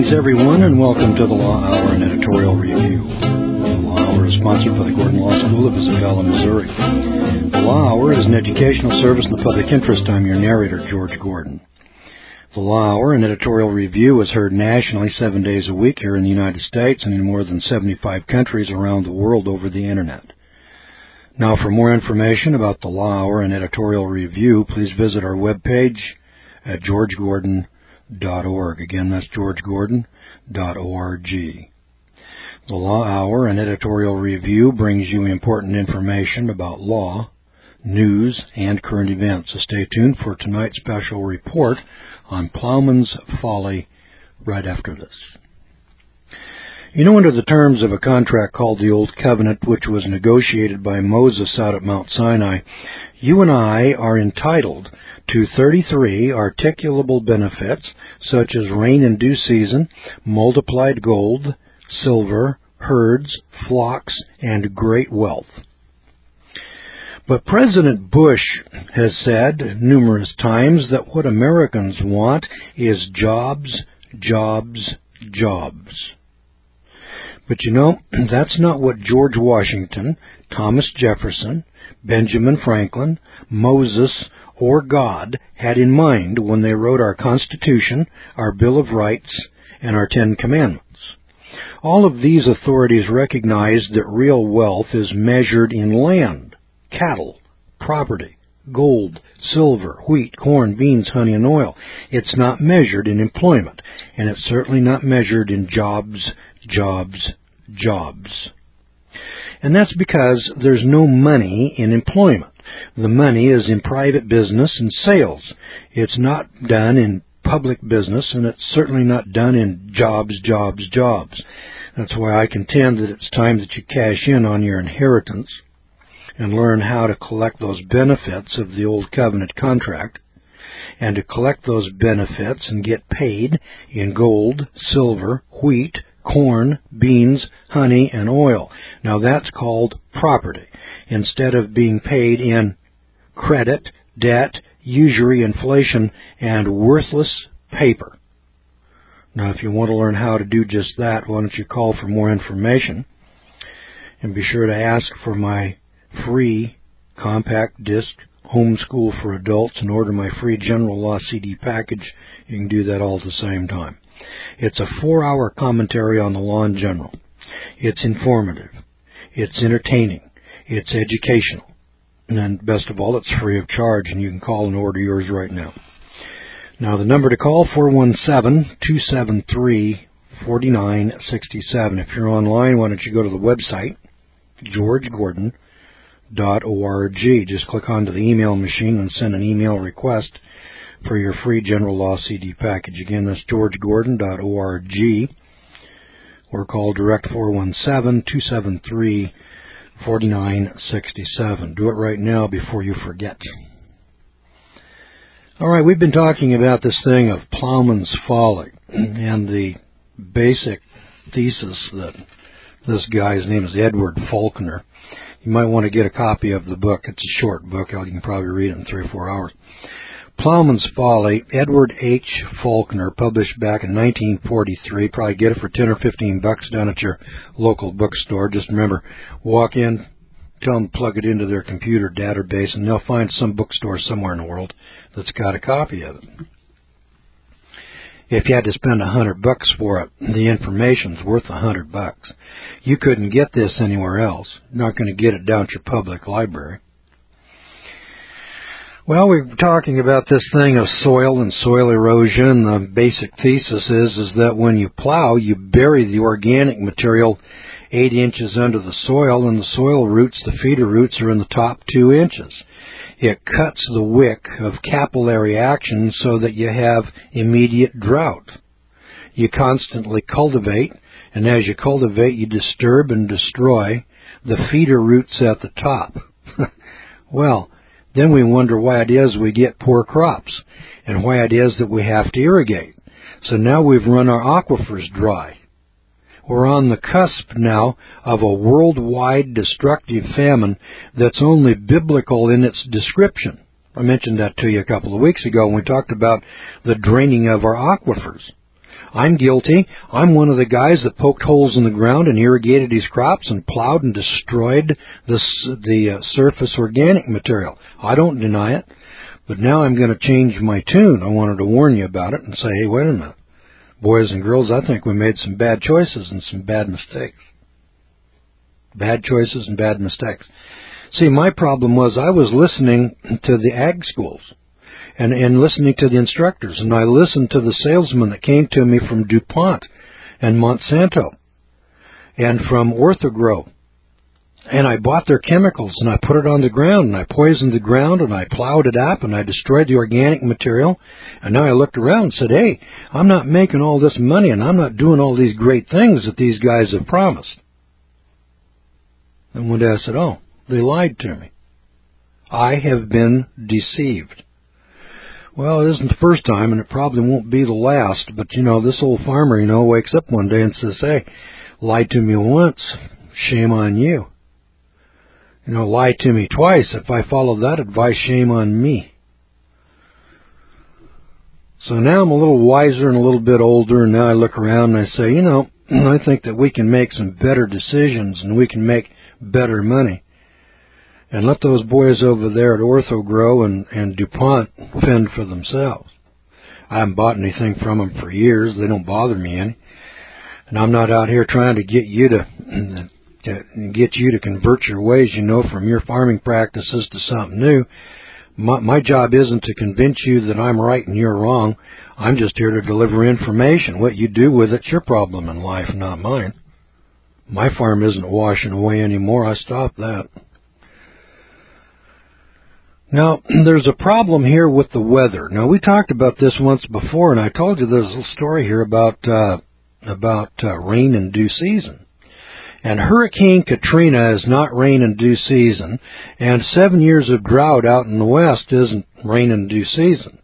Greetings, everyone, and welcome to the Law Hour and Editorial Review. The Law Hour is sponsored by the Gordon Law School of Isabella, Missouri. The Law Hour is an educational service in the public interest. I'm your narrator, George Gordon. The Law Hour and Editorial Review is heard nationally 7 days a week here in the United States and in more than 75 countries around the world over the Internet. Now, for more information about the Law Hour and Editorial Review, please visit our webpage at georgegordon.org. Again, that's georgegordon.org. The Law Hour and Editorial Review brings you important information about law, news, and current events. So stay tuned for tonight's special report on Plowman's Folly right after this. You know, under the terms of a contract called the Old Covenant, which was negotiated by Moses out at Mount Sinai, you and I are entitled to 33 articulable benefits, such as rain in due season, multiplied gold, silver, herds, flocks, and great wealth. But President Bush has said numerous times that what Americans want is jobs, jobs, jobs. But you know, that's not what George Washington, Thomas Jefferson, Benjamin Franklin, Moses, or God had in mind when they wrote our Constitution, our Bill of Rights, and our Ten Commandments. All of these authorities recognized that real wealth is measured in land, cattle, property, gold, silver, wheat, corn, beans, honey, and oil. It's not measured in employment, and it's certainly not measured in jobs, jobs, jobs. And that's because there's no money in employment. The money is in private business and sales. It's not done in public business, and it's certainly not done in jobs, jobs, jobs. That's why I contend that it's time that you cash in on your inheritance and learn how to collect those benefits of the Old Covenant contract, and to collect those benefits and get paid in gold, silver, wheat, corn, beans, honey, and oil. Now that's called property, instead of being paid in credit, debt, usury, inflation, and worthless paper. Now, if you want to learn how to do just that, why don't you call for more information, and be sure to ask for my free compact disc Homeschool for Adults and order my free General Law CD package. You can do that all at the same time. It's a 4-hour commentary on the law in general. It's informative. It's entertaining. It's educational. And best of all, it's free of charge, and you can call and order yours right now. Now, the number to call, 417-273-4967. If you're online, why don't you go to the website, georgegordon.org. Just click onto the email machine and send an email request for your free General Law CD package. Again, that's georgegordon.org, or call direct 417-273-4967. Do it right now before you forget. All right, we've been talking about this thing of Plowman's Folly and the basic thesis that this guy's name is Edward Faulkner. You might want to get a copy of the book. It's a short book. You can probably read it in 3 or 4 hours. Plowman's Folly, Edward H. Faulkner, published back in 1943. Probably get it for $10 or $15 down at your local bookstore. Just remember, walk in, tell them to plug it into their computer database, and they'll find some bookstore somewhere in the world that's got a copy of it. If you had to spend $100 for it, the information's worth $100. You couldn't get this anywhere else. You're not going to get it down at your public library. Well, we're talking about this thing of soil and soil erosion. The basic thesis is that when you plow, you bury the organic material 8 inches under the soil, and the soil roots, the feeder roots, are in the top 2 inches. It cuts the wick of capillary action so that you have immediate drought. You constantly cultivate, and as you cultivate, you disturb and destroy the feeder roots at the top. Well, then we wonder why it is we get poor crops and why it is that we have to irrigate. So now we've run our aquifers dry. We're on the cusp now of a worldwide destructive famine that's only biblical in its description. I mentioned that to you a couple of weeks ago when we talked about the draining of our aquifers. I'm guilty. I'm one of the guys that poked holes in the ground and irrigated these crops and plowed and destroyed the surface organic material. I don't deny it. But now I'm going to change my tune. I wanted to warn you about it and say, hey, wait a minute. Boys and girls, I think we made some bad choices and some bad mistakes. Bad choices and bad mistakes. See, my problem was I was listening to the ag schools and listening to the instructors, and I listened to the salesmen that came to me from DuPont and Monsanto and from Orthogrow. And I bought their chemicals, and I put it on the ground, and I poisoned the ground, and I plowed it up, and I destroyed the organic material. And now I looked around and said, hey, I'm not making all this money, and I'm not doing all these great things that these guys have promised. And one day I said, oh, they lied to me. I have been deceived. Well, it isn't the first time, and it probably won't be the last, but, this old farmer, wakes up one day and says, hey, lied to me once, shame on you. Lie to me twice. If I follow that advice, shame on me. So now I'm a little wiser and a little bit older, and now I look around and I say, I think that we can make some better decisions and we can make better money. And let those boys over there at Orthogrow and DuPont fend for themselves. I haven't bought anything from them for years. They don't bother me any. And I'm not out here trying to get you to convert your ways, from your farming practices to something new. My job isn't to convince you that I'm right and you're wrong. I'm just here to deliver information. What you do with it's your problem in life, not mine. My farm isn't washing away anymore. I stopped that. Now, there's a problem here with the weather. Now, we talked about this once before, and I told you there's a little story here about rain in due season. And Hurricane Katrina is not rain in due season, and 7 years of drought out in the West isn't rain in due season.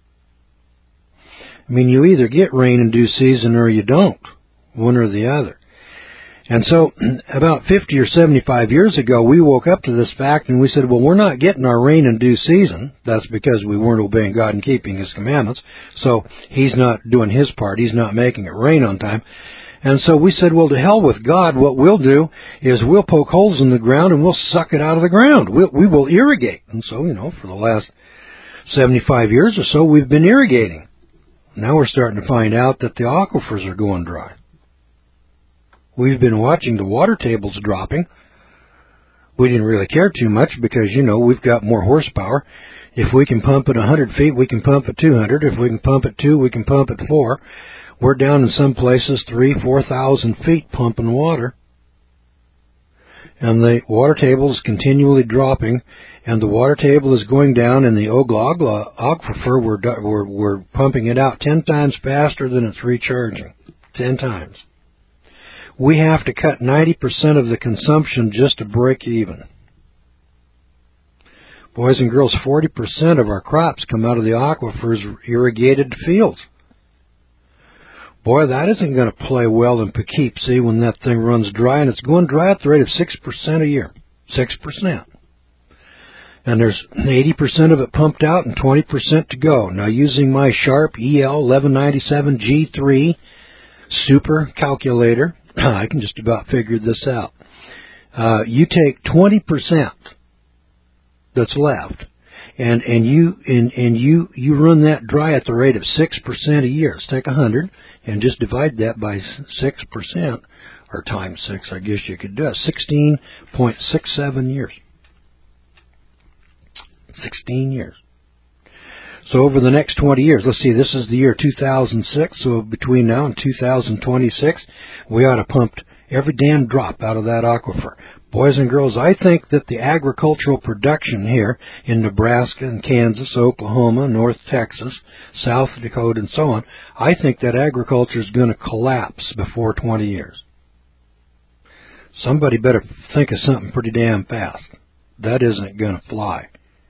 I mean, you either get rain in due season or you don't, one or the other. And so about 50 or 75 years ago, we woke up to this fact and we said, well, we're not getting our rain in due season. That's because we weren't obeying God and keeping His commandments. So He's not doing His part. He's not making it rain on time. And so we said, well, to hell with God. What we'll do is we'll poke holes in the ground and we'll suck it out of the ground. We will irrigate. And so, for the last 75 years or so, we've been irrigating. Now we're starting to find out that the aquifers are going dry. We've been watching the water tables dropping. We didn't really care too much because, we've got more horsepower. If we can pump at 100 feet, we can pump at 200. If we can pump at 2, we can pump at 4. We're down in some places 3,000-4,000 feet pumping water. And the water table is continually dropping, and the water table is going down in the Ogla Ogla aquifer. We're pumping it out 10 times faster than it's recharging. 10 times. We have to cut 90% of the consumption just to break even. Boys and girls, 40% of our crops come out of the aquifers irrigated fields. Boy, that isn't going to play well in Poughkeepsie when that thing runs dry, and it's going dry at the rate of 6% a year. 6%. And there's 80% of it pumped out and 20% to go. Now, using my Sharp EL 1197 G3 super calculator, I can just about figure this out. You take 20% that's left, and you run that dry at the rate of 6% a year. Let's take 100 and just divide that by 6%, or times 6, I guess you could do it. 16.67 years. 16 years. So over the next 20 years, let's see, this is the year 2006, so between now and 2026, we ought to pump every damn drop out of that aquifer. Boys and girls, I think that the agricultural production here in Nebraska and Kansas, Oklahoma, North Texas, South Dakota, and so on, I think that agriculture is going to collapse before 20 years. Somebody better think of something pretty damn fast. That isn't going to fly.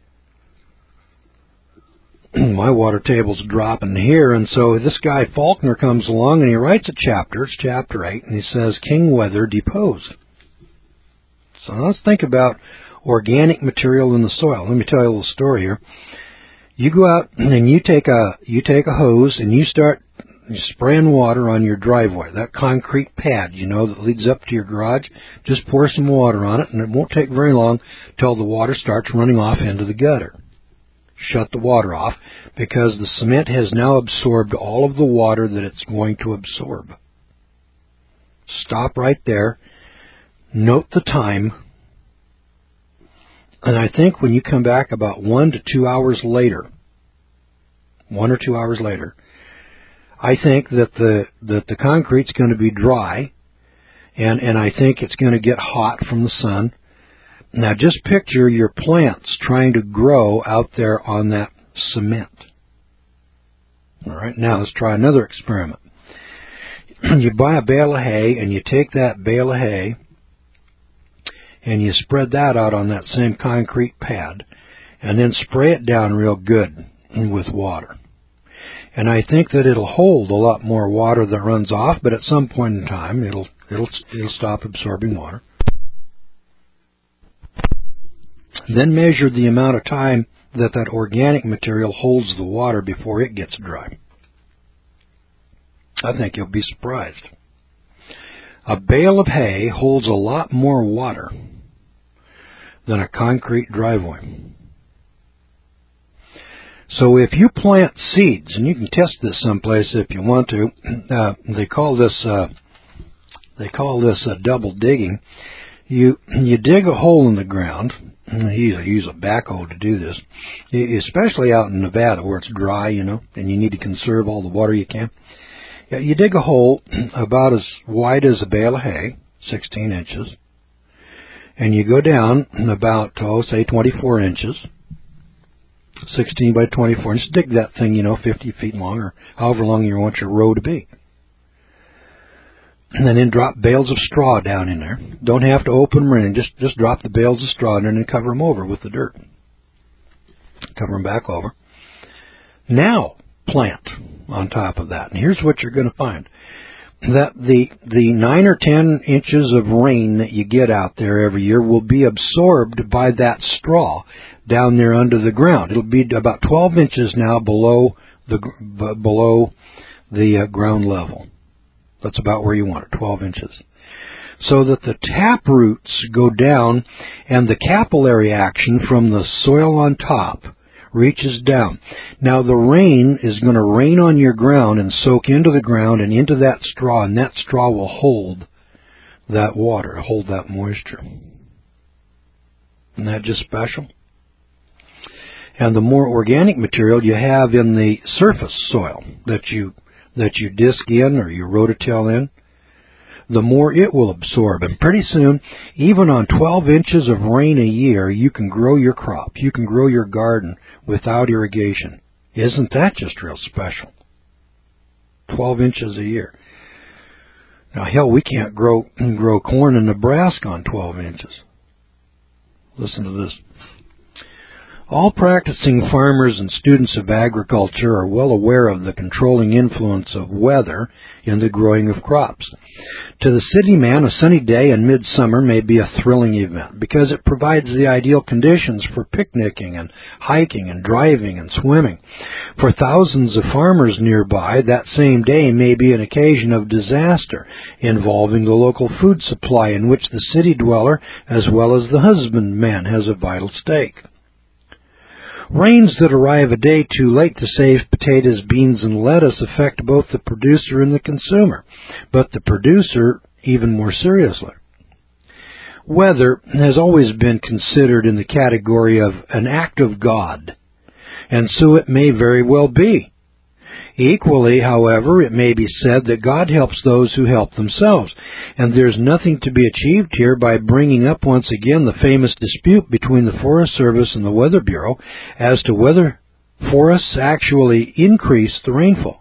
My water table's dropping here, and so this guy Faulkner comes along and he writes a chapter, it's chapter 8, and he says, King Weather deposed. So let's think about organic material in the soil. Let me tell you a little story here. You go out and you take a hose and you start you're spraying water on your driveway, that concrete pad, that leads up to your garage, just pour some water on it, and it won't take very long till the water starts running off into the gutter. Shut the water off, because the cement has now absorbed all of the water that it's going to absorb. Stop right there. Note the time. And I think when you come back about 1 to 2 hours later, 1 or 2 hours later, I think that the concrete's going to be dry, and I think it's going to get hot from the sun. Now just picture your plants trying to grow out there on that cement. All right, now let's try another experiment. You buy a bale of hay, and you take that bale of hay, and you spread that out on that same concrete pad, and then spray it down real good with water. And I think that it'll hold a lot more water that runs off, but at some point in time, it'll stop absorbing water. Then measure the amount of time that organic material holds the water before it gets dry. I think you'll be surprised. A bale of hay holds a lot more water than a concrete driveway. So if you plant seeds, and you can test this someplace if you want to, they call this double digging. You dig a hole in the ground. You use a backhoe to do this, especially out in Nevada where it's dry, and you need to conserve all the water you can. You dig a hole about as wide as a bale of hay, 16 inches, and you go down about, say 24 inches, 16 by 24 inches. Dig that thing, 50 feet long or however long you want your row to be. And then drop bales of straw down in there. Don't have to open them or anything. Just drop the bales of straw in there and then cover them over with the dirt. Cover them back over. Now plant on top of that. And here's what you're going to find. That the 9 or 10 inches of rain that you get out there every year will be absorbed by that straw down there under the ground. It'll be about 12 inches now below the ground level. That's about where you want it, 12 inches. So that the tap roots go down and the capillary action from the soil on top reaches down. Now the rain is going to rain on your ground and soak into the ground and into that straw, and that straw will hold that water, hold that moisture. Isn't that just special? And the more organic material you have in the surface soil that you disc in or you rototill in, the more it will absorb. And pretty soon, even on 12 inches of rain a year, you can grow your crop. You can grow your garden without irrigation. Isn't that just real special? 12 inches a year. Now, hell, we can't grow corn in Nebraska on 12 inches. Listen to this. All practicing farmers and students of agriculture are well aware of the controlling influence of weather in the growing of crops. To the city man, a sunny day in midsummer may be a thrilling event because it provides the ideal conditions for picnicking and hiking and driving and swimming. For thousands of farmers nearby, that same day may be an occasion of disaster involving the local food supply in which the city dweller as well as the husbandman has a vital stake. Rains that arrive a day too late to save potatoes, beans, and lettuce affect both the producer and the consumer, but the producer even more seriously. Weather has always been considered in the category of an act of God, and so it may very well be. Equally, however, it may be said that God helps those who help themselves, and there's nothing to be achieved here by bringing up once again the famous dispute between the Forest Service and the Weather Bureau as to whether forests actually increase the rainfall.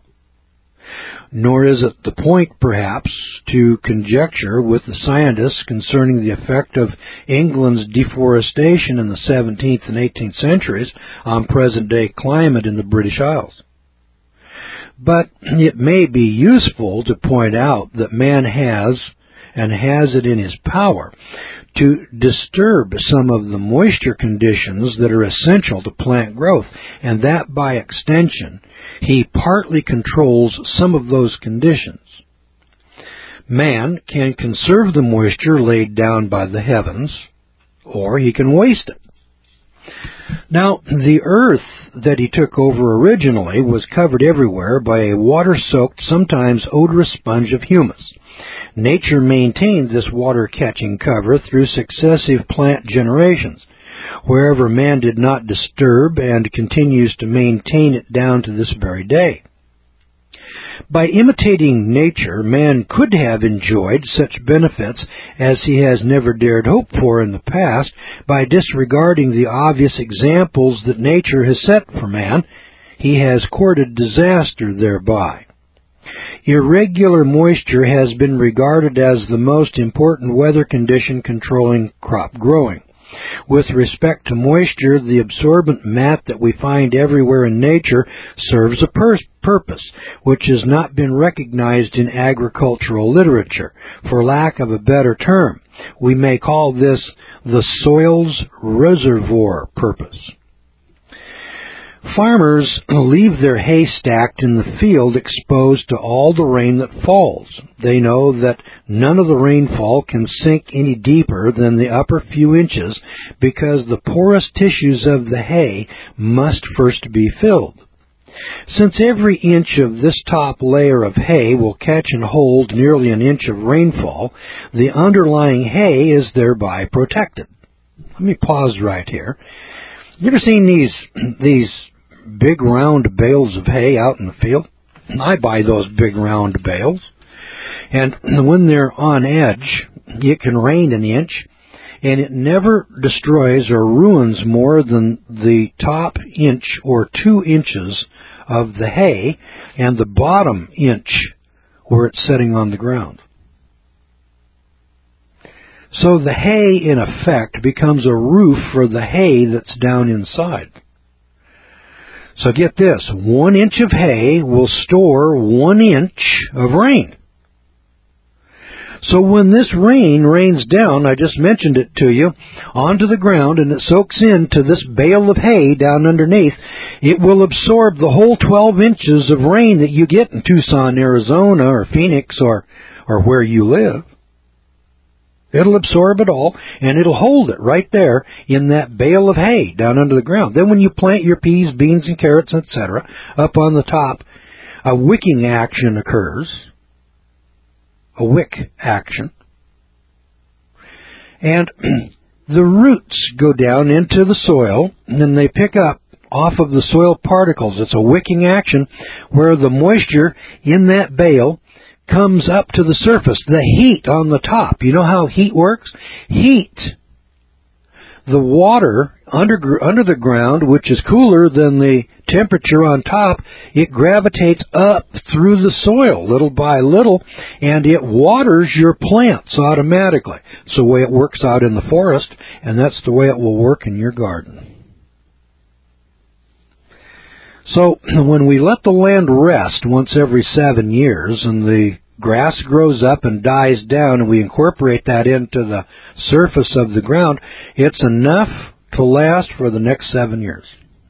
Nor is it the point, perhaps, to conjecture with the scientists concerning the effect of England's deforestation in the 17th and 18th centuries on present-day climate in the British Isles. But it may be useful to point out that man has, and has it in his power to disturb some of the moisture conditions that are essential to plant growth, and that by extension, he partly controls some of those conditions. Man can conserve the moisture laid down by the heavens, or he can waste it. Now, the earth that he took over originally was covered everywhere by a water-soaked, sometimes odorous sponge of humus. Nature maintained this water-catching cover through successive plant generations, wherever man did not disturb, and continues to maintain it down to this very day. By imitating nature, man could have enjoyed such benefits as he has never dared hope for in the past by disregarding the obvious examples that nature has set for man. He has courted disaster thereby. Irregular moisture has been regarded as the most important weather condition controlling crop growing. With respect to moisture, the absorbent mat that we find everywhere in nature serves a purpose which has not been recognized in agricultural literature. For lack of a better term, we may call this the soil's reservoir purpose. Farmers leave their hay stacked in the field exposed to all the rain that falls. They know that none of the rainfall can sink any deeper than the upper few inches because the porous tissues of the hay must first be filled. Since every inch of this top layer of hay will catch and hold nearly an inch of rainfall, the underlying hay is thereby protected. Let me pause right here. You ever seen these big round bales of hay out in the field? I buy those big round bales. And when they're on edge, it can rain an inch, and it never destroys or ruins more than the top inch or 2 inches of the hay and the bottom inch where it's sitting on the ground. So the hay, in effect, becomes a roof for the hay that's down inside. So get this, 1 inch of hay will store 1 inch of rain. So when this rain rains down, I just mentioned it to you, onto the ground, and it soaks into this bale of hay down underneath, it will absorb the whole 12 inches of rain that you get in Tucson, Arizona, or Phoenix, or where you live. It'll absorb it all, and it'll hold it right there in that bale of hay down under the ground. Then when you plant your peas, beans, and carrots, etc., up on the top, a wicking action occurs. A wick action. And the roots go down into the soil, and then they pick up off of the soil particles. It's a wicking action where the moisture in that bale comes up to the surface. The heat on the top. You know how heat works? Heat. The water under the ground, which is cooler than the temperature on top, it gravitates up through the soil little by little, and it waters your plants automatically. It's the way it works out in the forest, and that's the way it will work in your garden. So when we let the land rest once every 7 years and the grass grows up and dies down and we incorporate that into the surface of the ground, it's enough to last for the next 7 years.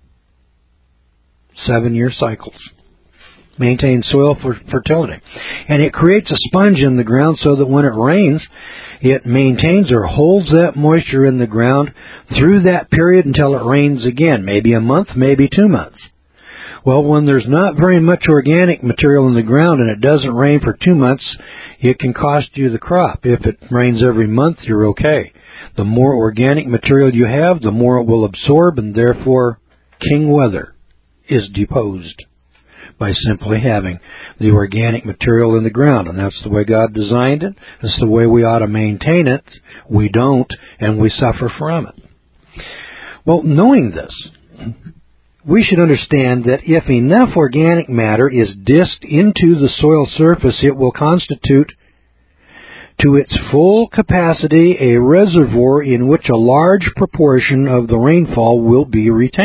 7-year cycles. Maintain soil fertility. And it creates a sponge in the ground so that when it rains, it maintains or holds that moisture in the ground through that period until it rains again. Maybe a month, maybe 2 months. Well, when there's not very much organic material in the ground and it doesn't rain for 2 months, it can cost you the crop. If it rains every month, you're okay. The more organic material you have, the more it will absorb, and therefore king weather is deposed by simply having the organic material in the ground. And that's the way God designed it. That's the way we ought to maintain it. We don't, and we suffer from it. Well, knowing this, we should understand that if enough organic matter is disked into the soil surface, it will constitute to its full capacity a reservoir in which a large proportion of the rainfall will be retained.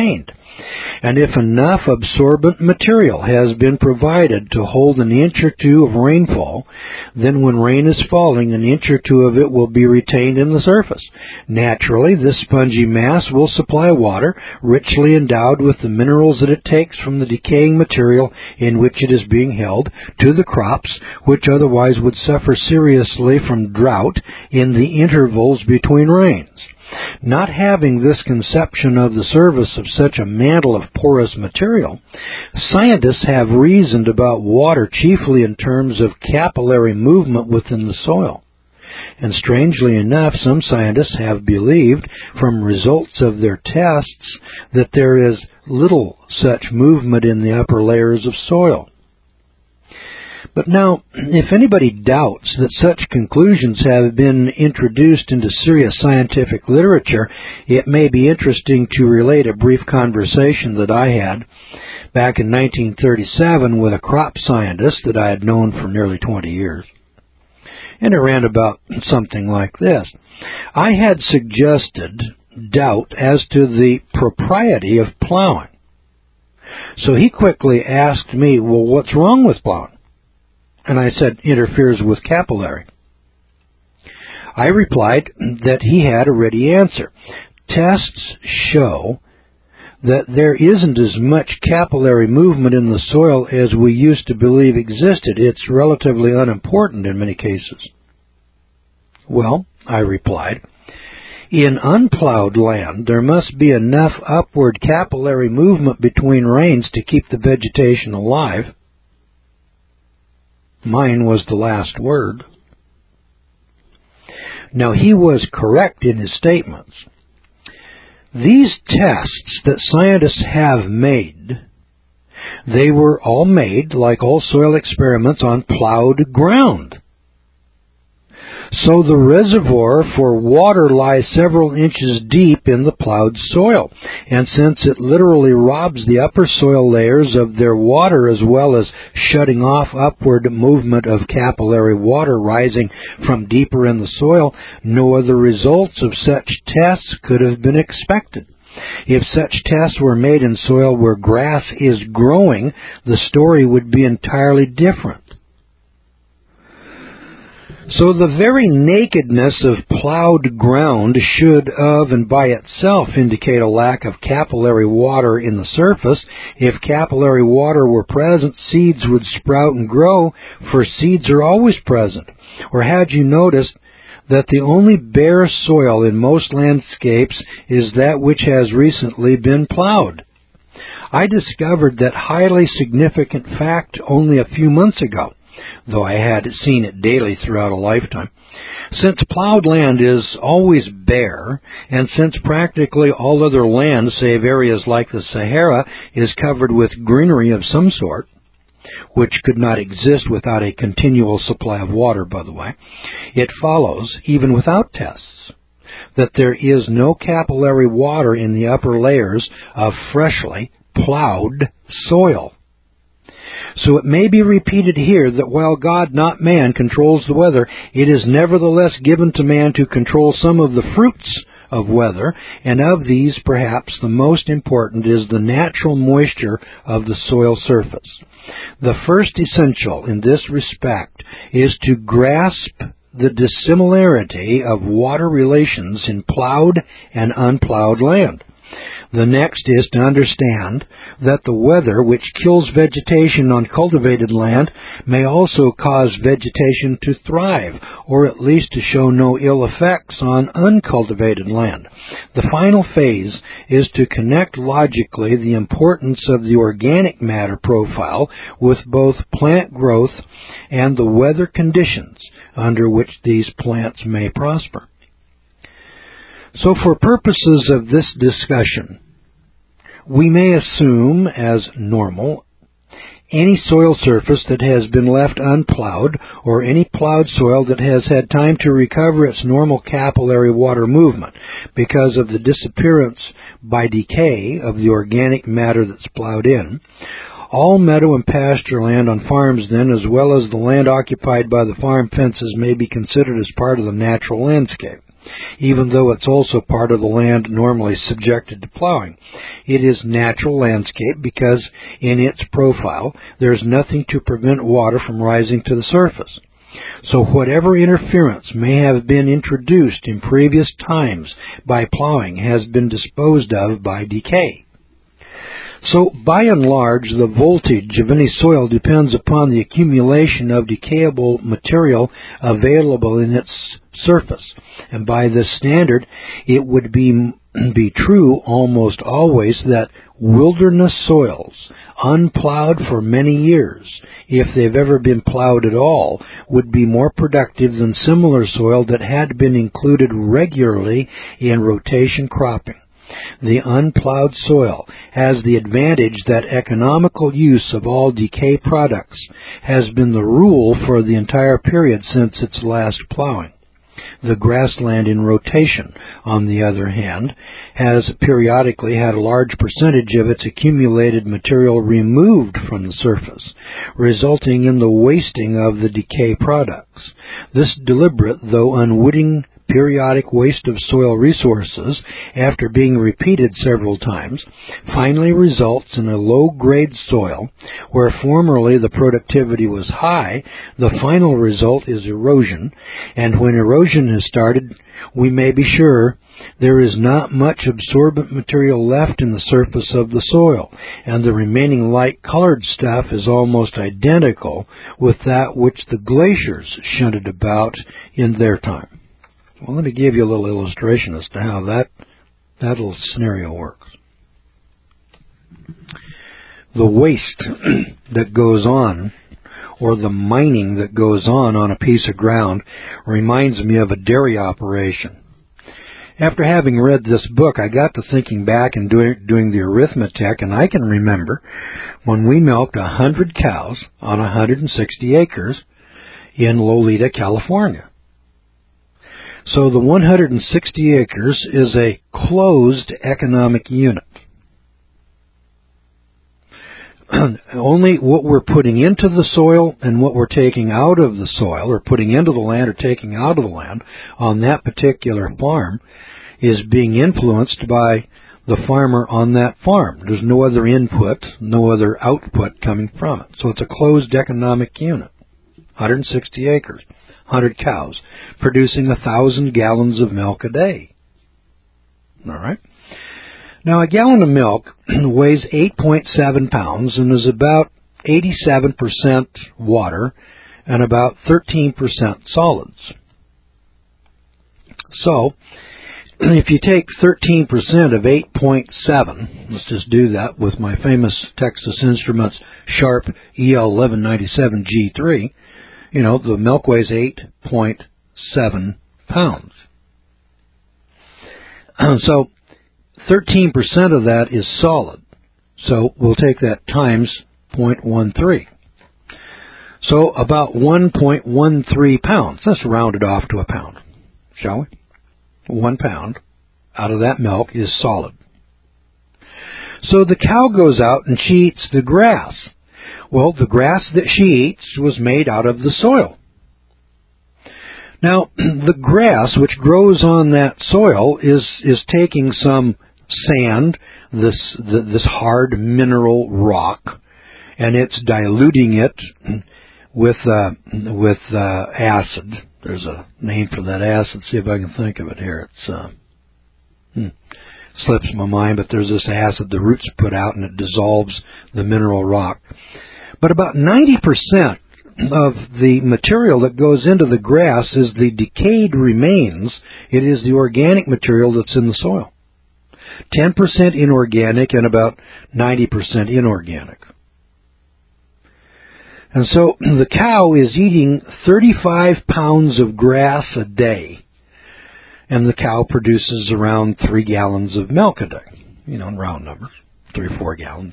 And if enough absorbent material has been provided to hold an inch or two of rainfall, then when rain is falling, an inch or two of it will be retained in the surface. Naturally, this spongy mass will supply water, richly endowed with the minerals that it takes from the decaying material in which it is being held, to the crops, which otherwise would suffer seriously from drought in the intervals between rains. Not having this conception of the service of such a mantle of porous material, scientists have reasoned about water chiefly in terms of capillary movement within the soil. And strangely enough, some scientists have believed, from results of their tests, that there is little such movement in the upper layers of soil. But now, if anybody doubts that such conclusions have been introduced into serious scientific literature, it may be interesting to relate a brief conversation that I had back in 1937 with a crop scientist that I had known for nearly 20 years. And it ran about something like this. I had suggested doubt as to the propriety of plowing. So he quickly asked me, well, what's wrong with plowing? And I said, interferes with capillary. I replied that he had a ready answer. Tests show that there isn't as much capillary movement in the soil as we used to believe existed. It's relatively unimportant in many cases. Well, I replied, in unplowed land, there must be enough upward capillary movement between rains to keep the vegetation alive. Mine was the last word. Now, he was correct in his statements. These tests that scientists have made, they were all made, like all soil experiments, on plowed ground. So the reservoir for water lies several inches deep in the plowed soil, and since it literally robs the upper soil layers of their water as well as shutting off upward movement of capillary water rising from deeper in the soil, no other results of such tests could have been expected. If such tests were made in soil where grass is growing, the story would be entirely different. So the very nakedness of plowed ground should of and by itself indicate a lack of capillary water in the surface. If capillary water were present, seeds would sprout and grow, for seeds are always present. Or had you noticed that the only bare soil in most landscapes is that which has recently been plowed? I discovered that highly significant fact only a few months ago, though I had seen it daily throughout a lifetime. Since plowed land is always bare, and since practically all other land, save areas like the Sahara, is covered with greenery of some sort, which could not exist without a continual supply of water, by the way, it follows, even without tests, that there is no capillary water in the upper layers of freshly plowed soil. So it may be repeated here that while God, not man, controls the weather, it is nevertheless given to man to control some of the fruits of weather, and of these, perhaps the most important is the natural moisture of the soil surface. The first essential in this respect is to grasp the dissimilarity of water relations in plowed and unplowed land. The next is to understand that the weather which kills vegetation on cultivated land may also cause vegetation to thrive, or at least to show no ill effects on uncultivated land. The final phase is to connect logically the importance of the organic matter profile with both plant growth and the weather conditions under which these plants may prosper. So for purposes of this discussion, we may assume as normal any soil surface that has been left unplowed or any plowed soil that has had time to recover its normal capillary water movement because of the disappearance by decay of the organic matter that's plowed in. All meadow and pasture land on farms, then, as well as the land occupied by the farm fences, may be considered as part of the natural landscape. even though it's also part of the land normally subjected to plowing. It is natural landscape because in its profile there's nothing to prevent water from rising to the surface. So whatever interference may have been introduced in previous times by plowing has been disposed of by decay. So, by and large, the voltage of any soil depends upon the accumulation of decayable material available in its surface. And by this standard, it would be true almost always that wilderness soils, unplowed for many years, if they've ever been plowed at all, would be more productive than similar soil that had been included regularly in rotation cropping. The unplowed soil has the advantage that economical use of all decay products has been the rule for the entire period since its last plowing. The grassland in rotation, on the other hand, has periodically had a large percentage of its accumulated material removed from the surface, resulting in the wasting of the decay products. This deliberate, though unwitting, periodic waste of soil resources, after being repeated several times, finally results in a low-grade soil where formerly the productivity was high. The final result is erosion, and when erosion has started, we may be sure there is not much absorbent material left in the surface of the soil, and the remaining light-colored stuff is almost identical with that which the glaciers shunted about in their time. Well, let me give you a little illustration as to how that little scenario works. The waste that goes on, or the mining that goes on a piece of ground, reminds me of a dairy operation. After having read this book, I got to thinking back and doing the arithmetic, and I can remember when we milked 100 cows on 160 acres in Lolita, California. So the 160 acres is a closed economic unit. Only what we're putting into the soil and what we're taking out of the soil, or putting into the land or taking out of the land on that particular farm, is being influenced by the farmer on that farm. There's no other input, no other output coming from it. So it's a closed economic unit. 160 acres. 100 cows, producing 1,000 gallons of milk a day. All right. Now, a gallon of milk weighs 8.7 pounds and is about 87% water and about 13% solids. So, if you take 13% of 8.7, let's just do that with my famous Texas Instruments Sharp EL1197G3, the milk weighs 8.7 pounds. So 13% of that is solid. So we'll take that times 0.13. So about 1.13 pounds. Let's round it off to a pound, shall we? 1 pound out of that milk is solid. So the cow goes out and she eats the grass. Well, the grass that she eats was made out of the soil. Now, the grass which grows on that soil is taking some sand, this hard mineral rock, and it's diluting it with acid. There's a name for that acid. See if I can think of it here. It's slips my mind, but there's this acid the roots put out, and it dissolves the mineral rock. But about 90% of the material that goes into the grass is the decayed remains. It is the organic material that's in the soil. 10% inorganic and about 90% inorganic. And so the cow is eating 35 pounds of grass a day, and the cow produces around 3 gallons of milk a day, in round numbers, 3 or 4 gallons,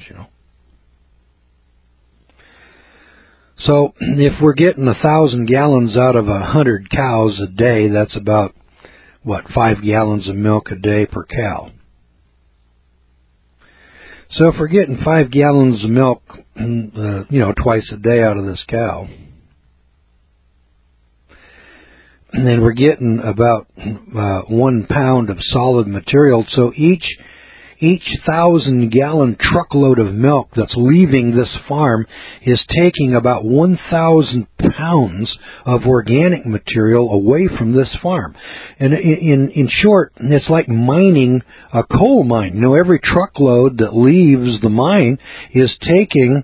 So if we're getting 1,000 gallons out of 100 cows a day, that's about, 5 gallons of milk a day per cow. So if we're getting 5 gallons of milk, twice a day out of this cow, and we're getting about 1 pound of solid material. So each 1,000-gallon truckload of milk that's leaving this farm is taking about 1,000 pounds of organic material away from this farm. And in short, it's like mining a coal mine. You know, every truckload that leaves the mine is taking,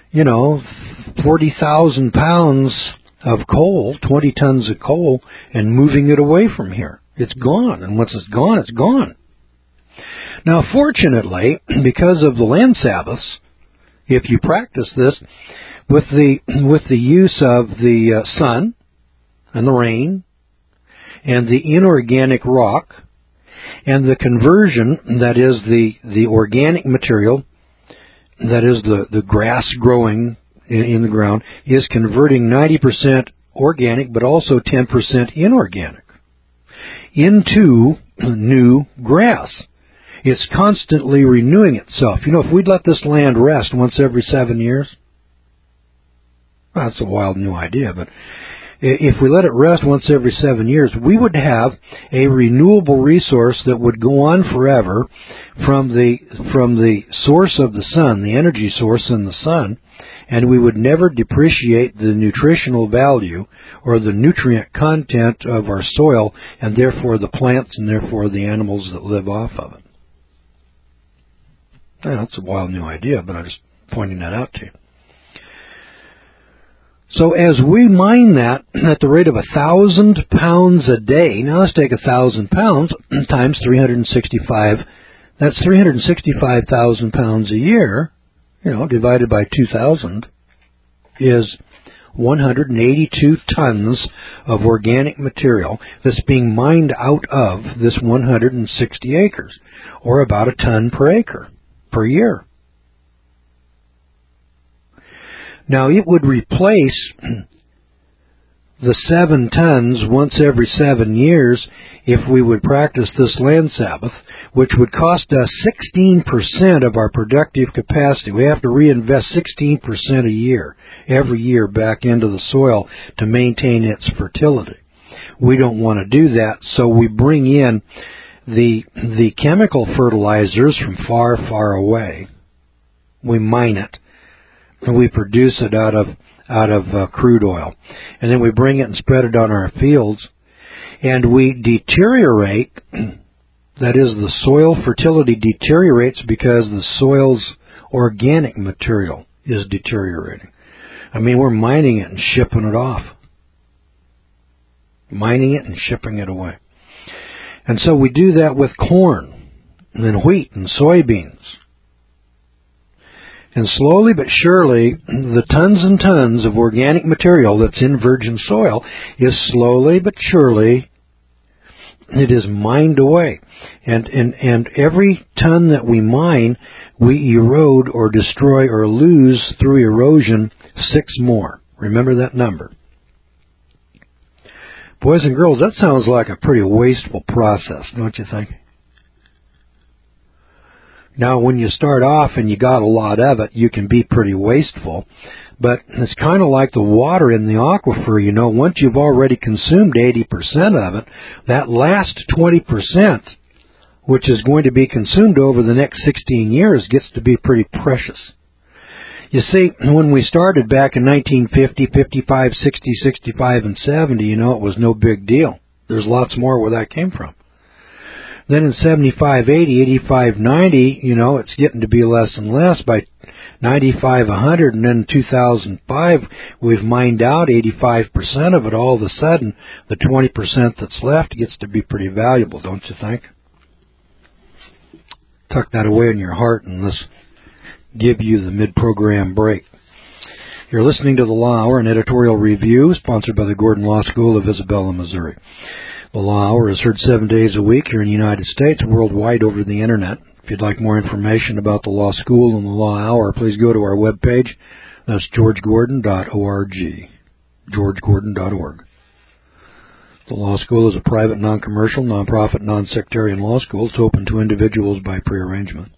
40,000 pounds of coal, 20 tons of coal, and moving it away from here. It's gone, and once it's gone, it's gone. Now, fortunately, because of the land Sabbaths, if you practice this with the use of the sun and the rain and the inorganic rock and the conversion, that is the organic material, that is the grass growing in the ground, is converting 90% organic but also 10% inorganic into new grass. It's constantly renewing itself. If we'd let this land rest once every 7 years, well, that's a wild new idea, but if we let it rest once every 7 years, we would have a renewable resource that would go on forever from the source of the sun, the energy source in the sun, and we would never depreciate the nutritional value or the nutrient content of our soil, and therefore the plants and therefore the animals that live off of it. That's a wild new idea, but I'm just pointing that out to you. So as we mine that at the rate of 1,000 pounds a day, now let's take 1,000 pounds times 365, that's 365,000 pounds a year, divided by 2,000 is 182 tons of organic material that's being mined out of this 160 acres, or about a ton per acre per year. Now, it would replace the 7 tons once every 7 years if we would practice this land Sabbath, which would cost us 16% of our productive capacity. We have to reinvest 16% a year, every year, back into the soil to maintain its fertility. We don't want to do that, so we bring in the chemical fertilizers from far, far away. We mine it, and we produce it out of crude oil, and then we bring it and spread it on our fields, and we deteriorate. That is, the soil fertility deteriorates because the soil's organic material is deteriorating. I mean, we're mining it and shipping it off, mining it and shipping it away. And so we do that with corn and wheat and soybeans. And slowly but surely, the tons and tons of organic material that's in virgin soil is slowly but surely, it is mined away. And every ton that we mine, we erode or destroy or lose through erosion 6 more. Remember that number. Boys and girls, that sounds like a pretty wasteful process, don't you think? Now, when you start off and you got a lot of it, you can be pretty wasteful. But it's kind of like the water in the aquifer, once you've already consumed 80% of it, that last 20%, which is going to be consumed over the next 16 years, gets to be pretty precious. You see, when we started back in 1950, 55, 60, 65, and 70, it was no big deal. There's lots more where that came from. Then in 75, 80, 85, 90, it's getting to be less and less. By 95, 100, and then 2005, we've mined out 85% of it. All of a sudden, the 20% that's left gets to be pretty valuable, don't you think? Tuck that away in your heart and let's give you the mid-program break. You're listening to the Law Hour, an editorial review sponsored by the Gordon Law School of Isabella, Missouri. The Law Hour is heard 7 days a week here in the United States and worldwide over the Internet. If you'd like more information about the Law School and the Law Hour, please go to our webpage. That's georgegordon.org. georgegordon.org. The Law School is a private, non-commercial, non-profit, non-sectarian law school. It's open to individuals by prearrangement.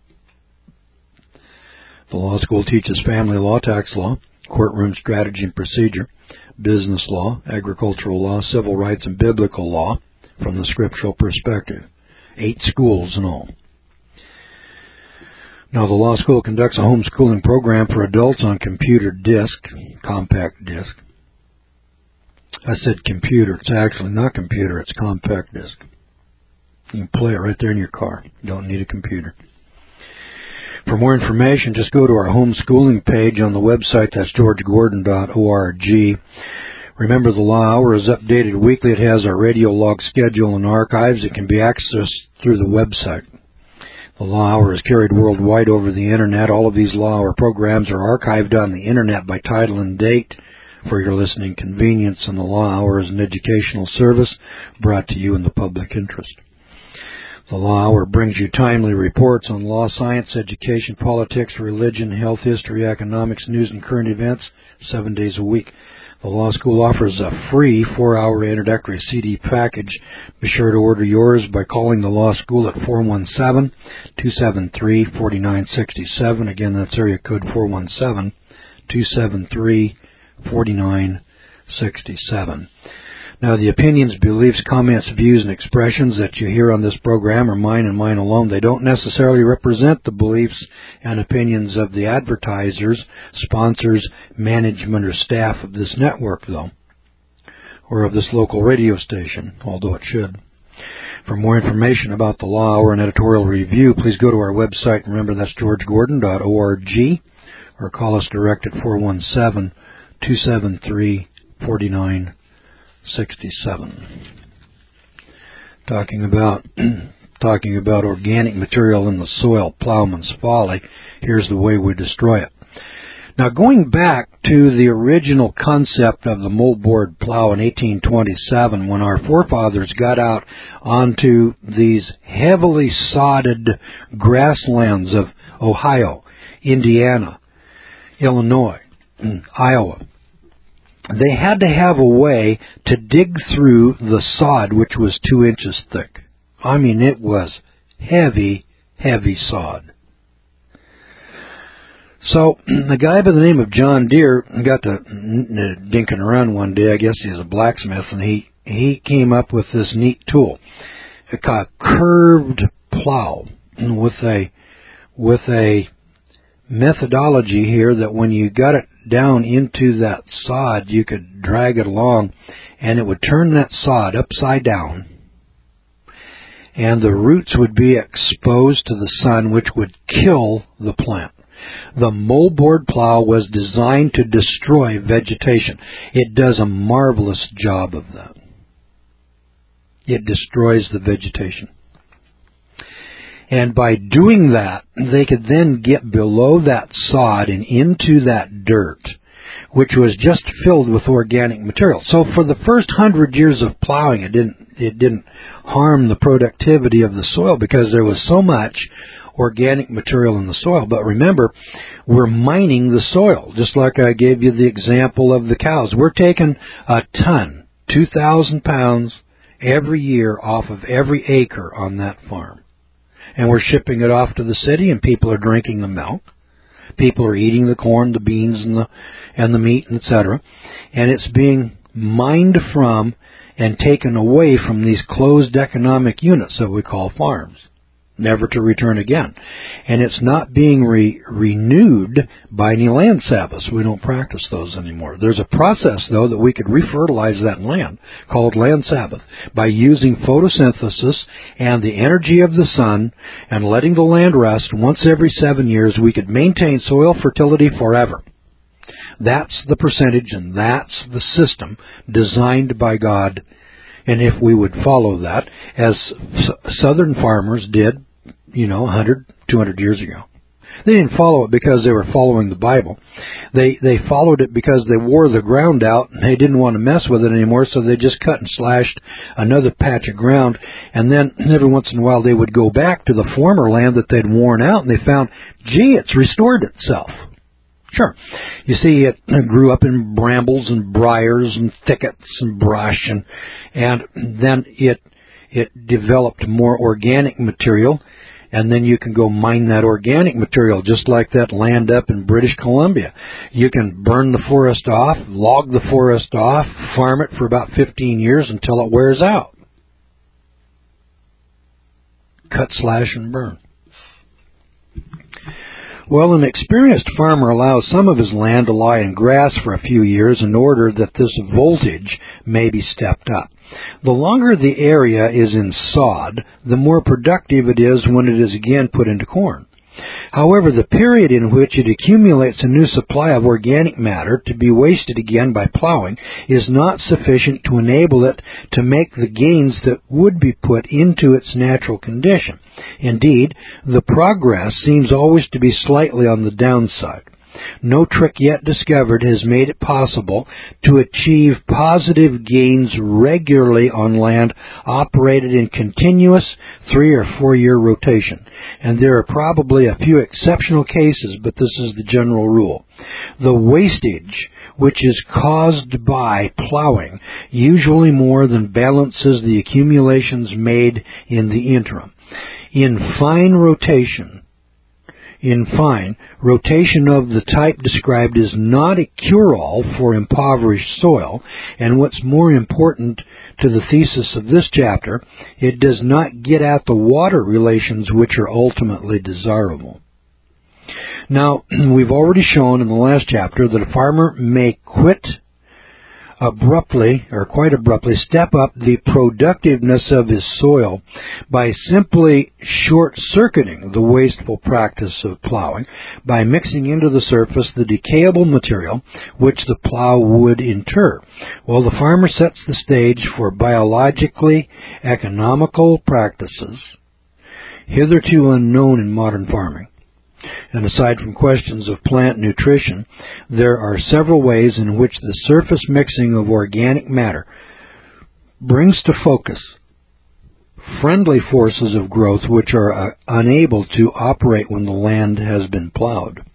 The Law School teaches family law, tax law, courtroom strategy and procedure, business law, agricultural law, civil rights, and biblical law from the scriptural perspective. 8 schools in all. Now, the law school conducts a homeschooling program for adults on computer disk, compact disk. I said computer. It's actually not computer. It's compact disk. You can play it right there in your car. You don't need a computer. For more information, just go to our homeschooling page on the website. That's georgegordon.org. Remember, the Law Hour is updated weekly. It has our radio log schedule and archives. It can be accessed through the website. The Law Hour is carried worldwide over the Internet. All of these Law Hour programs are archived on the Internet by title and date for your listening convenience, and the Law Hour is an educational service brought to you in the public interest. The Law Hour brings you timely reports on law, science, education, politics, religion, health, history, economics, news, and current events 7 days a week. The Law School offers a free 4-hour introductory CD package. Be sure to order yours by calling the Law School at 417-273-4967. Again, that's area code 417-273-4967. Now, the opinions, beliefs, comments, views, and expressions that you hear on this program are mine and mine alone. They don't necessarily represent the beliefs and opinions of the advertisers, sponsors, management, or staff of this network, though, or of this local radio station, although it should. For more information about the Law Hour and editorial review, please go to our website. Remember, that's georgegordon.org, or call us direct at 417-273-4967. Talking about organic material in the soil, plowman's folly. Here's the way we destroy it. Now, going back to the original concept of the moldboard plow in 1827, when our forefathers got out onto these heavily sodded grasslands of Ohio, Indiana, Illinois, Iowa, they had to have a way to dig through the sod, which was 2 inches thick. I mean, it was heavy, heavy sod. So, a guy by the name of John Deere got to dinking around one day. I guess he was a blacksmith, and he came up with this neat tool, a curved plow with a methodology here that when you got it down into that sod, you could drag it along, and it would turn that sod upside down, and the roots would be exposed to the sun, which would kill the plant. The moldboard plow was designed to destroy vegetation. It does a marvelous job of that. It destroys the vegetation. And by doing that, they could then get below that sod and into that dirt, which was just filled with organic material. So for the first 100 years of plowing, it didn't harm the productivity of the soil because there was so much organic material in the soil. But remember, we're mining the soil, just like I gave you the example of the cows. We're taking a ton, 2,000 pounds every year off of every acre on that farm. And we're shipping it off to the city, and people are drinking the milk. People are eating the corn, the beans, and the meat, etc. And it's being mined from and taken away from these closed economic units that we call farms, never to return again. And it's not being renewed by any land Sabbaths. We don't practice those anymore. There's a process, though, that we could refertilize that land called land Sabbath by using photosynthesis and the energy of the sun and letting the land rest. Once every 7 years, we could maintain soil fertility forever. That's the percentage, and that's the system designed by God. And if we would follow that, as southern farmers did, 100, 200 years ago. They didn't follow it because they were following the Bible. They followed it because they wore the ground out, and they didn't want to mess with it anymore, so they just cut and slashed another patch of ground, and then every once in a while they would go back to the former land that they'd worn out, and they found, gee, it's restored itself. Sure. You see, it grew up in brambles and briars and thickets and brush, and then it developed more organic material, and then you can go mine that organic material, just like that land up in British Columbia. You can burn the forest off, log the forest off, farm it for about 15 years until it wears out. Cut, slash, and burn. Well, an experienced farmer allows some of his land to lie in grass for a few years in order that this voltage may be stepped up. The longer the area is in sod, the more productive it is when it is again put into corn. However, the period in which it accumulates a new supply of organic matter to be wasted again by plowing is not sufficient to enable it to make the gains that would be put into its natural condition. Indeed, the progress seems always to be slightly on the downside. No trick yet discovered has made it possible to achieve positive gains regularly on land operated in continuous 3 or 4 year rotation. And there are probably a few exceptional cases, but this is the general rule. The wastage which is caused by plowing usually more than balances the accumulations made in the interim. In fine, rotation of the type described is not a cure-all for impoverished soil, and what's more important to the thesis of this chapter, it does not get at the water relations which are ultimately desirable. Now, we've already shown in the last chapter that a farmer may quite abruptly step up the productiveness of his soil by simply short-circuiting the wasteful practice of plowing by mixing into the surface the decayable material which the plow would inter. Well, the farmer sets the stage for biologically economical practices hitherto unknown in modern farming. And aside from questions of plant nutrition, there are several ways in which the surface mixing of organic matter brings to focus friendly forces of growth which are unable to operate when the land has been plowed.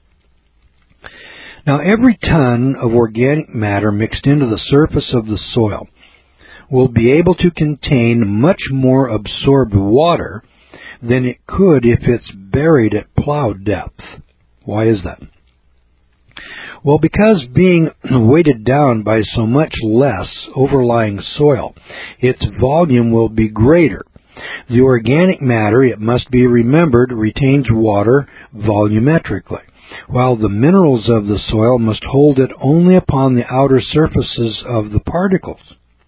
Now, every ton of organic matter mixed into the surface of the soil will be able to contain much more absorbed water than it could if it's buried at plow depth. Why is that? Well, because being weighted down by so much less overlying soil, its volume will be greater. The organic matter, it must be remembered, retains water volumetrically, while the minerals of the soil must hold it only upon the outer surfaces of the particles.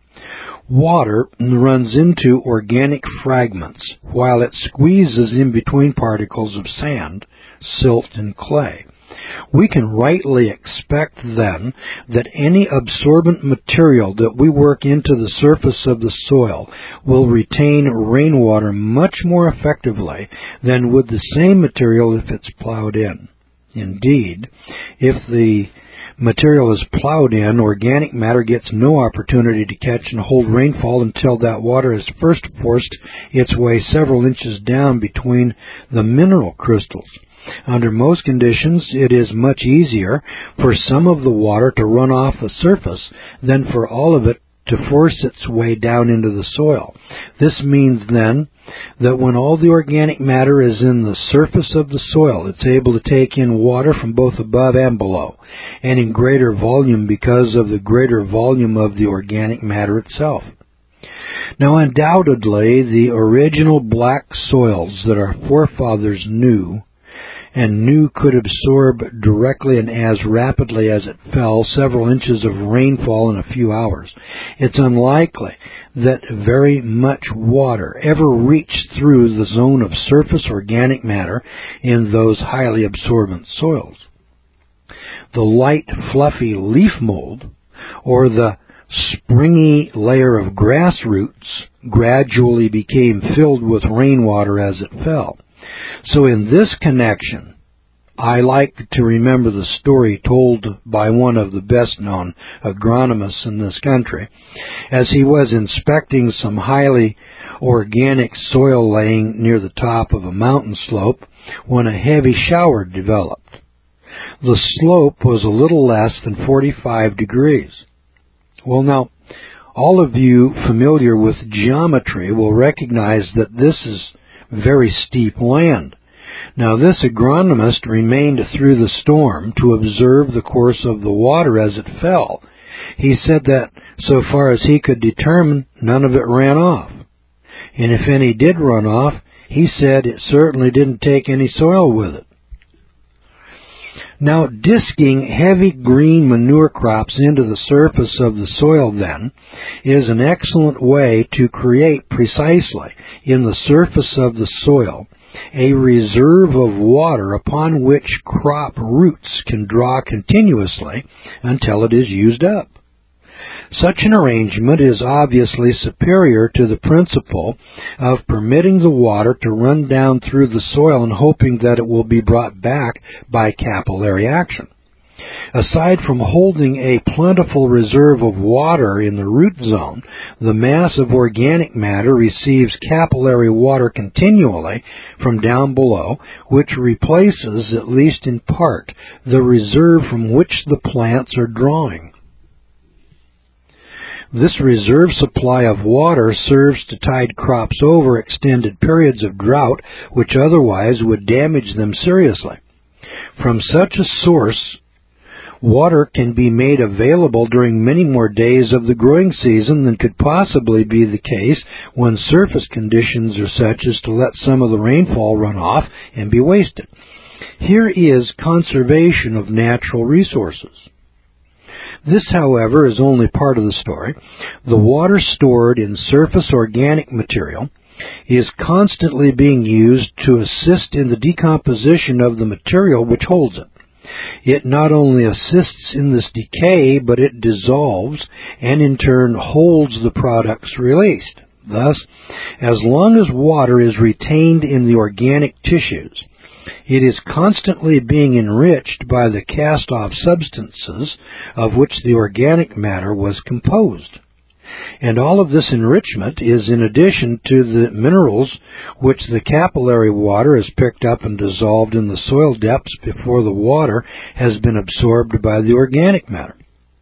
Water runs into organic fragments, while it squeezes in between particles of sand, silt, and clay. We can rightly expect, then, that any absorbent material that we work into the surface of the soil will retain rainwater much more effectively than would the same material if it's plowed in. Indeed, if the material is plowed in, organic matter gets no opportunity to catch and hold rainfall until that water has first forced its way several inches down between the mineral crystals. Under most conditions, it is much easier for some of the water to run off the surface than for all of it to force its way down into the soil. This means, then, that when all the organic matter is in the surface of the soil, it's able to take in water from both above and below, and in greater volume because of the greater volume of the organic matter itself. Now, undoubtedly, the original black soils that our forefathers knew could absorb directly and as rapidly as it fell several inches of rainfall in a few hours. It's unlikely that very much water ever reached through the zone of surface organic matter in those highly absorbent soils. The light, fluffy leaf mold, or the springy layer of grass roots, gradually became filled with rainwater as it fell. So in this connection, I like to remember the story told by one of the best-known agronomists in this country, as he was inspecting some highly organic soil laying near the top of a mountain slope when a heavy shower developed. The slope was a little less than 45 degrees. Well, now, all of you familiar with geometry will recognize that this is very steep land. Now this agronomist remained through the storm to observe the course of the water as it fell. He said that, so far as he could determine, none of it ran off. And if any did run off, he said it certainly didn't take any soil with it. Now, disking heavy green manure crops into the surface of the soil, then, is an excellent way to create precisely in the surface of the soil a reserve of water upon which crop roots can draw continuously until it is used up. Such an arrangement is obviously superior to the principle of permitting the water to run down through the soil and hoping that it will be brought back by capillary action. Aside from holding a plentiful reserve of water in the root zone, the mass of organic matter receives capillary water continually from down below, which replaces, at least in part, the reserve from which the plants are drawing. This reserve supply of water serves to tide crops over extended periods of drought which otherwise would damage them seriously. From such a source, water can be made available during many more days of the growing season than could possibly be the case when surface conditions are such as to let some of the rainfall run off and be wasted. Here is conservation of natural resources. This, however, is only part of the story. The water stored in surface organic material is constantly being used to assist in the decomposition of the material which holds it. It not only assists in this decay, but it dissolves and in turn holds the products released. Thus, as long as water is retained in the organic tissues, it is constantly being enriched by the cast-off substances of which the organic matter was composed. And all of this enrichment is in addition to the minerals which the capillary water has picked up and dissolved in the soil depths before the water has been absorbed by the organic matter.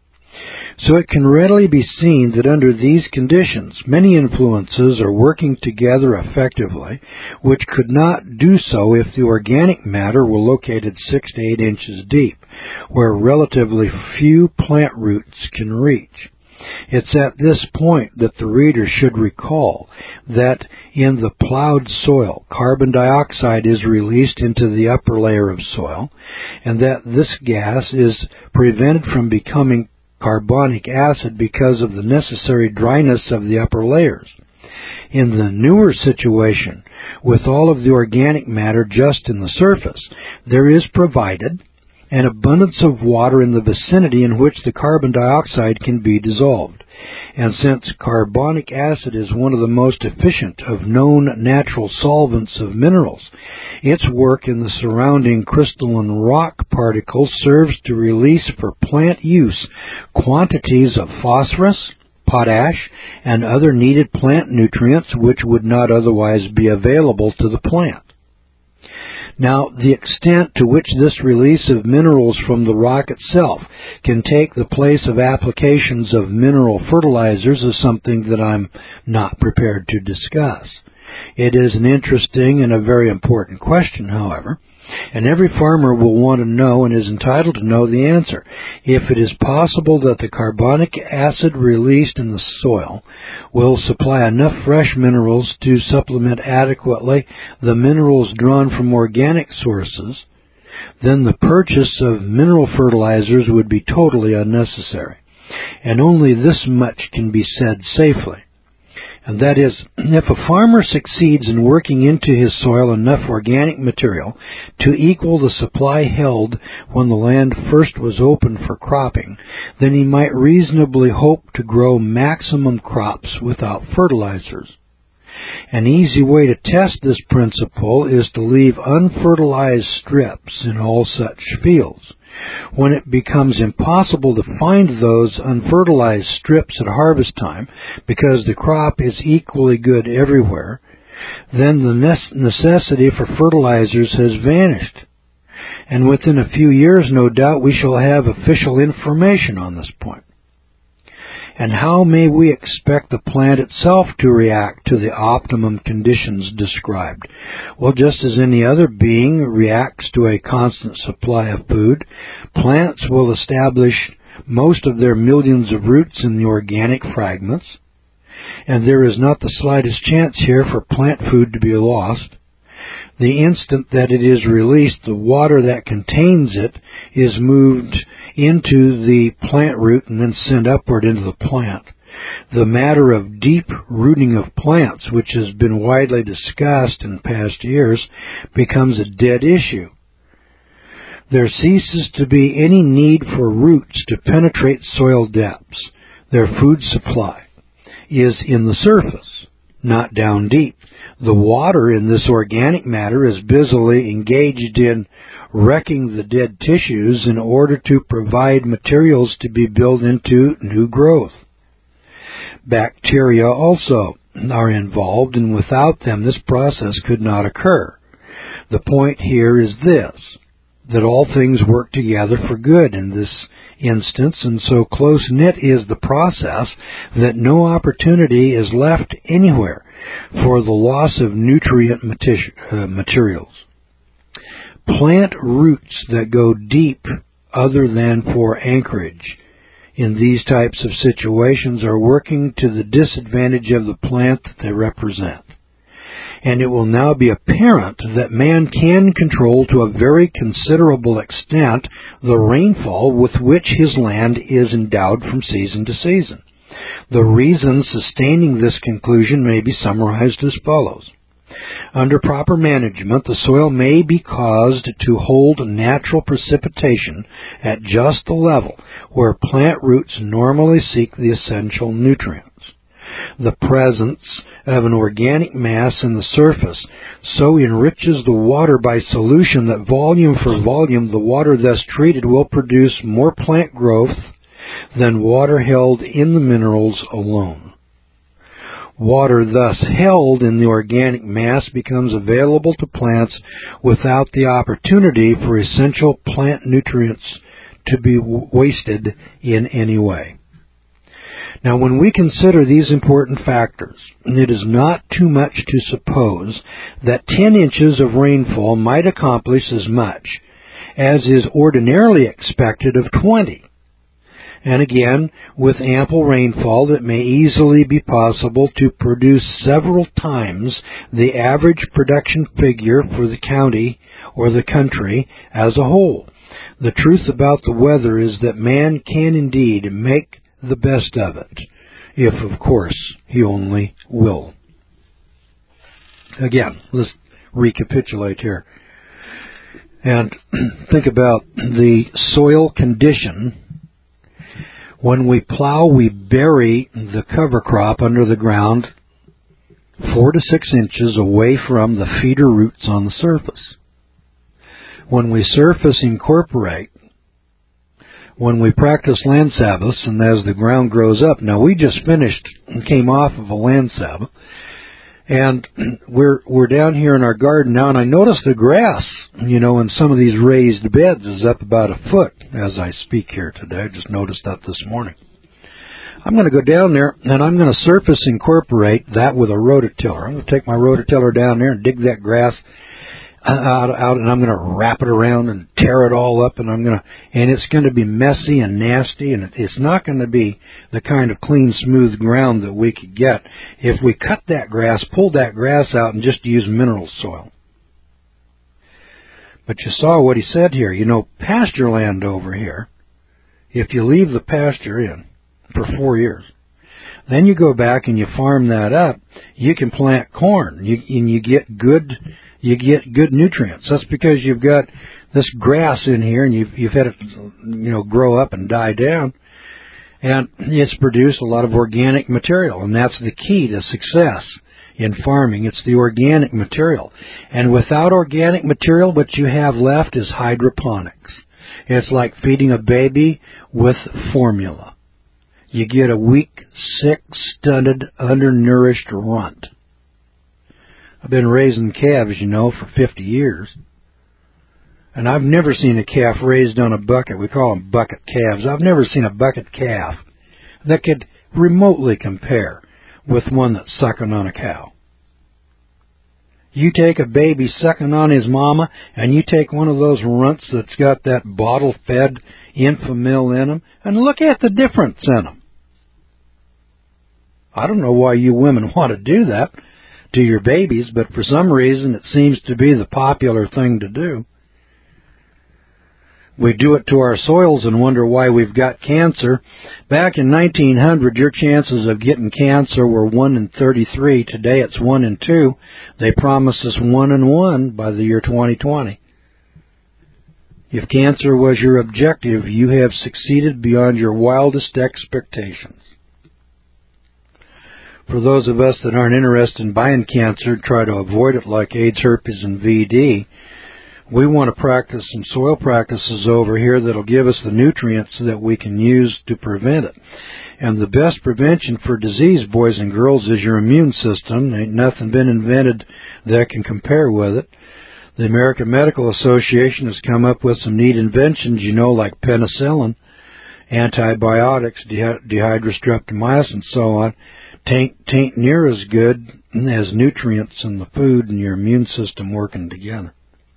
So it can readily be seen that under these conditions, many influences are working together effectively, which could not do so if the organic matter were located 6 to 8 inches deep, where relatively few plant roots can reach. It's at this point that the reader should recall that in the plowed soil, carbon dioxide is released into the upper layer of soil, and that this gas is prevented from becoming carbonic acid because of the necessary dryness of the upper layers. In the newer situation, with all of the organic matter just in the surface, there is provided an abundance of water in the vicinity in which the carbon dioxide can be dissolved. And since carbonic acid is one of the most efficient of known natural solvents of minerals, its work in the surrounding crystalline rock particles serves to release for plant use quantities of phosphorus, potash, and other needed plant nutrients which would not otherwise be available to the plant. Now, the extent to which this release of minerals from the rock itself can take the place of applications of mineral fertilizers is something that I'm not prepared to discuss. It is an interesting and a very important question, however, and every farmer will want to know and is entitled to know the answer. If it is possible that the carbonic acid released in the soil will supply enough fresh minerals to supplement adequately the minerals drawn from organic sources, then the purchase of mineral fertilizers would be totally unnecessary. And only this much can be said safely. And that is, if a farmer succeeds in working into his soil enough organic material to equal the supply held when the land first was open for cropping, then he might reasonably hope to grow maximum crops without fertilizers. An easy way to test this principle is to leave unfertilized strips in all such fields. When it becomes impossible to find those unfertilized strips at harvest time because the crop is equally good everywhere, then the necessity for fertilizers has vanished. And within a few years, no doubt, we shall have official information on this point. And how may we expect the plant itself to react to the optimum conditions described? Well, just as any other being reacts to a constant supply of food, plants will establish most of their millions of roots in the organic fragments, and there is not the slightest chance here for plant food to be lost. The instant that it is released, the water that contains it is moved into the plant root and then sent upward into the plant. The matter of deep rooting of plants, which has been widely discussed in past years, becomes a dead issue. There ceases to be any need for roots to penetrate soil depths. Their food supply is in the surface, not down deep. The water in this organic matter is busily engaged in wrecking the dead tissues in order to provide materials to be built into new growth. Bacteria also are involved, and without them this process could not occur. The point here is this, that all things work together for good in this instance, and so close-knit is the process that no opportunity is left anywhere for the loss of nutrient materials. Plant roots that go deep other than for anchorage in these types of situations are working to the disadvantage of the plant that they represent. And it will now be apparent that man can control to a very considerable extent the rainfall with which his land is endowed from season to season. The reasons sustaining this conclusion may be summarized as follows. Under proper management, the soil may be caused to hold natural precipitation at just the level where plant roots normally seek the essential nutrients. The presence of an organic mass in the surface so enriches the water by solution that volume for volume the water thus treated will produce more plant growth than water held in the minerals alone. Water thus held in the organic mass becomes available to plants without the opportunity for essential plant nutrients to be wasted in any way. Now, when we consider these important factors, it is not too much to suppose that 10 inches of rainfall might accomplish as much as is ordinarily expected of 20. And again, with ample rainfall, it may easily be possible to produce several times the average production figure for the county or the country as a whole. The truth about the weather is that man can indeed make the best of it, if, of course, he only will. Again, let's recapitulate here and think about the soil condition. When we plow, we bury the cover crop under the ground 4 to 6 inches away from the feeder roots on the surface. When we surface incorporate, when we practice land sabbaths, and as the ground grows up, now we just finished and came off of a land sabbath, and we're down here in our garden now, and I noticed the grass, in some of these raised beds is up about a foot as I speak here today. I just noticed that this morning. I'm going to go down there, and I'm going to surface incorporate that with a rototiller. I'm going to take my rototiller down there and dig that grass out, and I'm going to wrap it around and tear it all up, and it's going to be messy and nasty, and it's not going to be the kind of clean, smooth ground that we could get if we cut that grass, pulled that grass out, and just use mineral soil. But you saw what he said here. Pasture land over here, if you leave the pasture in for 4 years, then you go back and you farm that up, you can plant corn, and you get good nutrients. That's because you've got this grass in here, and you've had it, grow up and die down, and it's produced a lot of organic material, and that's the key to success in farming. It's the organic material, and without organic material, what you have left is hydroponics. It's like feeding a baby with formula. You get a weak, sick, stunted, undernourished runt. I've been raising calves, for 50 years. And I've never seen a calf raised on a bucket. We call them bucket calves. I've never seen a bucket calf that could remotely compare with one that's sucking on a cow. You take a baby sucking on his mama, and you take one of those runts that's got that bottle-fed Enfamil in them, and look at the difference in them. I don't know why you women want to do that to your babies, but for some reason it seems to be the popular thing to do. We do it to our soils and wonder why we've got cancer. Back in 1900, your chances of getting cancer were 1 in 33. Today it's 1 in 2. They promised us 1 in 1 by the year 2020. If cancer was your objective, you have succeeded beyond your wildest expectations. For those of us that aren't interested in buying cancer, try to avoid it like AIDS, herpes, and VD, we want to practice some soil practices over here that'll give us the nutrients that we can use to prevent it. And the best prevention for disease, boys and girls, is your immune system. Ain't nothing been invented that can compare with it. The American Medical Association has come up with some neat inventions, like penicillin, antibiotics, dihydrostreptomycin, and so on. Tain't near as good as nutrients in the food and your immune system working together.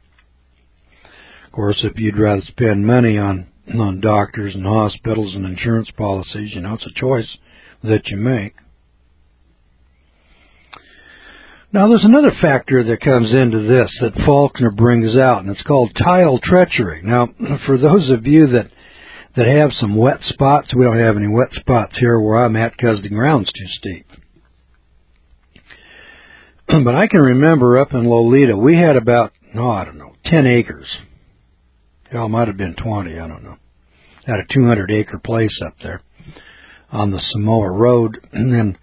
Of course, if you'd rather spend money on doctors and hospitals and insurance policies, it's a choice that you make. Now, there's another factor that comes into this that Faulkner brings out, and it's called tile treachery. Now, for those of you that have some wet spots, we don't have any wet spots here where I'm at because the ground's too steep. But I can remember up in Lolita, we had about, 10 acres. It might have been 20, I don't know. Had a 200-acre place up there on the Samoa Road. And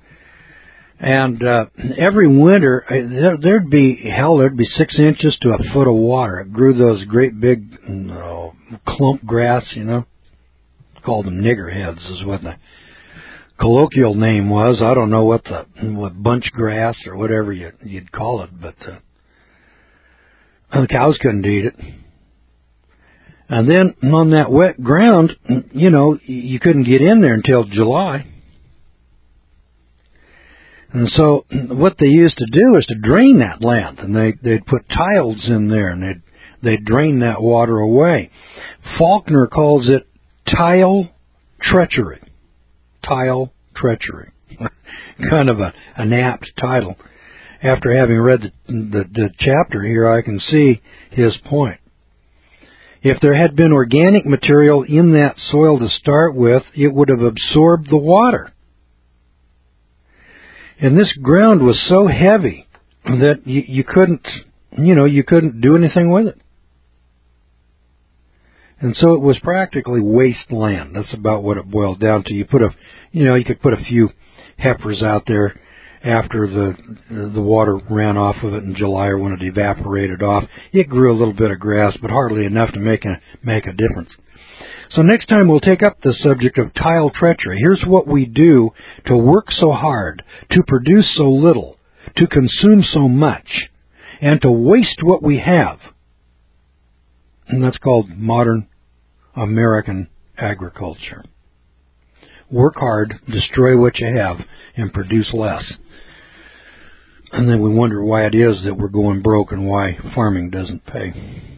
every winter, there'd be 6 inches to a foot of water. It grew those great big clump grass, Called them niggerheads is what the colloquial name was. I don't know what bunch grass or whatever you'd call it, but the cows couldn't eat it. And then on that wet ground, you couldn't get in there until July. And so what they used to do is to drain that land, and they'd put tiles in there, and they'd drain that water away. Faulkner calls it tile treachery. Tile treachery. Kind of an apt title. After having read the chapter here, I can see his point. If there had been organic material in that soil to start with, it would have absorbed the water. And this ground was so heavy that you couldn't do anything with it. And so it was practically wasteland. That's about what it boiled down to. You could put a few heifers out there after the water ran off of it in July or when it evaporated off. It grew a little bit of grass, but hardly enough to make a difference. So next time we'll take up the subject of tile treachery. Here's what we do to work so hard, to produce so little, to consume so much, and to waste what we have. And that's called modern American agriculture. Work hard, destroy what you have, and produce less. And then we wonder why it is that we're going broke and why farming doesn't pay.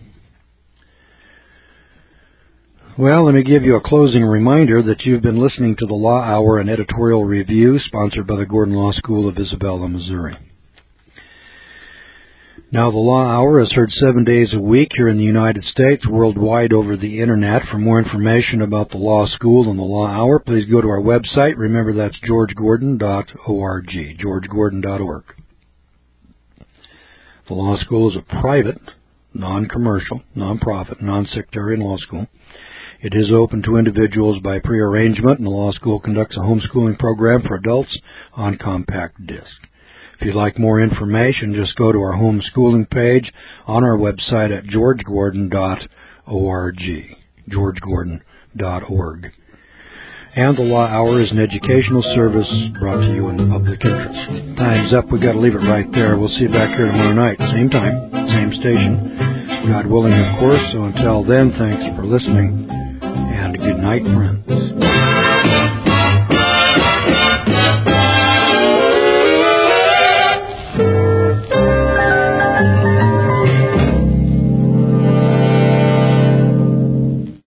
Well, let me give you a closing reminder that you've been listening to the Law Hour, an editorial review sponsored by the Gordon Law School of Isabella, Missouri. Now, the Law Hour is heard 7 days a week here in the United States, worldwide over the Internet. For more information about the Law School and the Law Hour, please go to our website. Remember, that's georgegordon.org, georgegordon.org. The Law School is a private, non-commercial, non-profit, non-sectarian law school. It is open to individuals by prearrangement, and the law school conducts a homeschooling program for adults on compact disc. If you'd like more information, just go to our homeschooling page on our website at georgegordon.org, georgegordon.org. And the Law Hour is an educational service brought to you in the public interest. Time's up. We've got to leave it right there. We'll see you back here tomorrow night. Same time, same station. God willing, of course. So until then, thanks for listening. And good night, friends.